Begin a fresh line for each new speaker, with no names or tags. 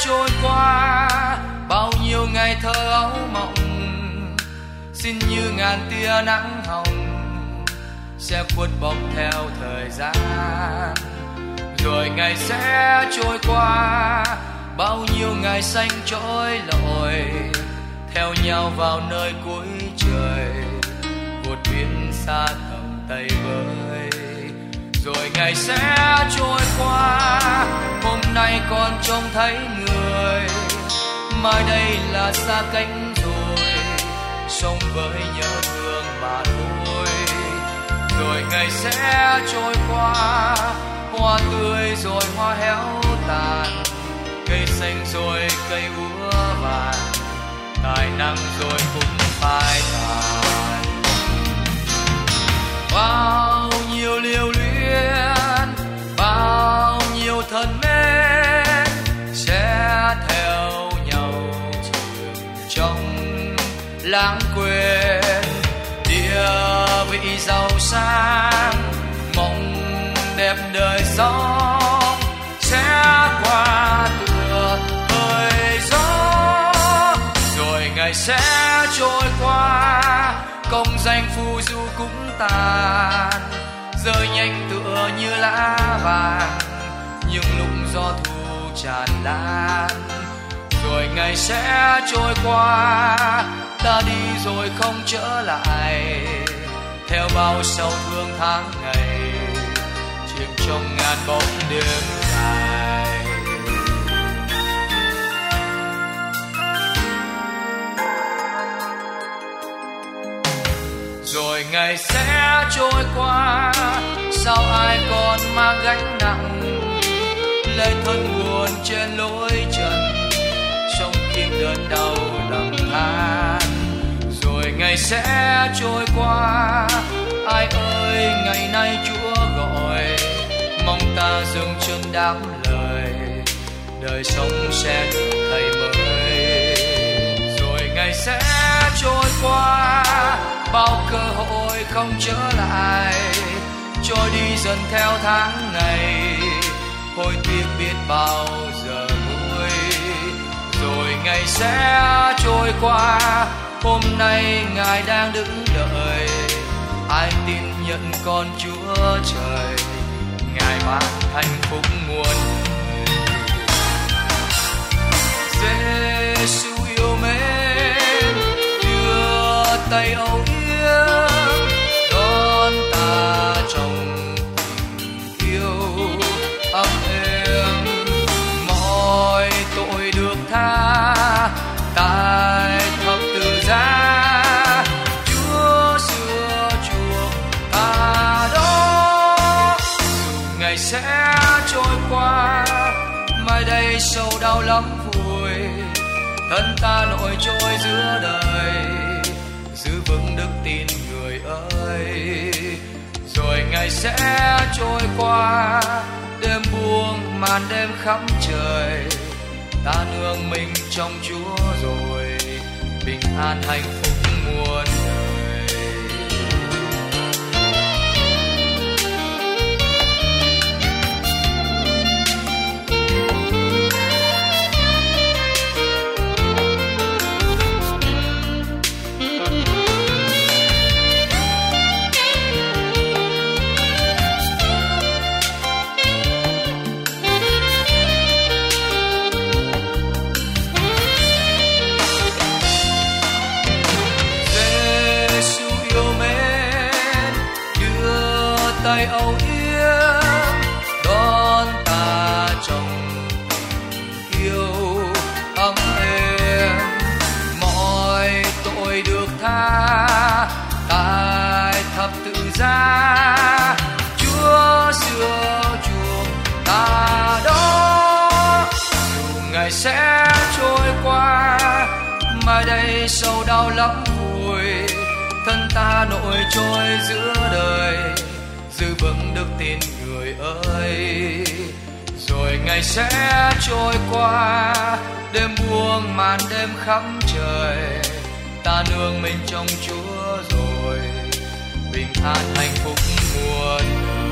trôi qua, bao nhiêu ngày thơ ấu mộng xin như ngàn tia nắng hồng sẽ khuất bóng theo thời gian. Rồi ngày sẽ trôi qua, bao nhiêu ngày xanh trỗi lội theo nhau vào nơi cuối trời, vụt biển xa tầm tay với. Rồi ngày sẽ trôi qua, hôm nay còn trông thấy người, mai đây là xa cách rồi, sống với nhớ thương mà thôi. Rồi ngày sẽ trôi qua, hoa tươi rồi hoa héo tàn, cây xanh rồi cây úa vàng, tài năng rồi cũng phai tàn. Bao nhiêu lưu luyến, bao nhiêu thân mến sẽ theo nhau trường trong lãng quên. Địa vị giàu sang, mộng đẹp đời sống sẽ qua tựa hơi gió. Rồi ngày sẽ trôi qua, công danh phù du cũng tàn, rơi nhanh tựa như lá vàng những lúc gió thu tràn lan. Rồi ngày sẽ trôi qua, ta đi rồi không trở lại, theo bao sầu thương tháng ngày chìm trong ngàn bóng đêm dài. Rồi ngày sẽ trôi qua, sao ai còn mang gánh nặng, lệ thân buồn trên lối trần, sống kiên đơn đau lầm than. Rồi ngày sẽ trôi qua, ai ơi ngày nay Chúa gọi, mong ta dừng chân đáp lời, đời sống sẽ được thay mới. Rồi ngày sẽ trôi qua, bao cơ hội không trở lại, trôi đi dần theo tháng ngày, hối tiếc biết bao giờ vui. Rồi ngày sẽ trôi qua, hôm nay Ngài đang đứng đợi, ai tin nhận con Chúa trời, Ngài ban hạnh phúc muôn đời. Giê-xu yêu mến, đưa tay âu yếm đón ta trong tình yêu ấm êm. Mọi tội được tha, tại thập tự giá, Chúa xưa chuộc ta đó. Dù ngày sẽ trôi qua, mai đây sầu đau lắm vui, thân ta nổi trôi giữa đời, giữ vững đức tin người ơi. Rồi ngày sẽ trôi qua, đêm buông màn đêm khắp trời, ta nương mình trong Chúa rồi, bình an hạnh phúc muôn đời. Tay âu yếm đón ta trong tình yêu ấm êm. Mọi tội được tha, tại thập tự giá, Chúa xưa chuộc ta đó. Dù ngày sẽ trôi qua, mai đây sầu đau lắm vui, thân ta nổi trôi giữa đời, giữ vững đức tin người ơi. Rồi ngày sẽ trôi qua, đêm buông màn đêm khắp trời, ta nương mình trong Chúa rồi, bình an hạnh phúc muôn đời.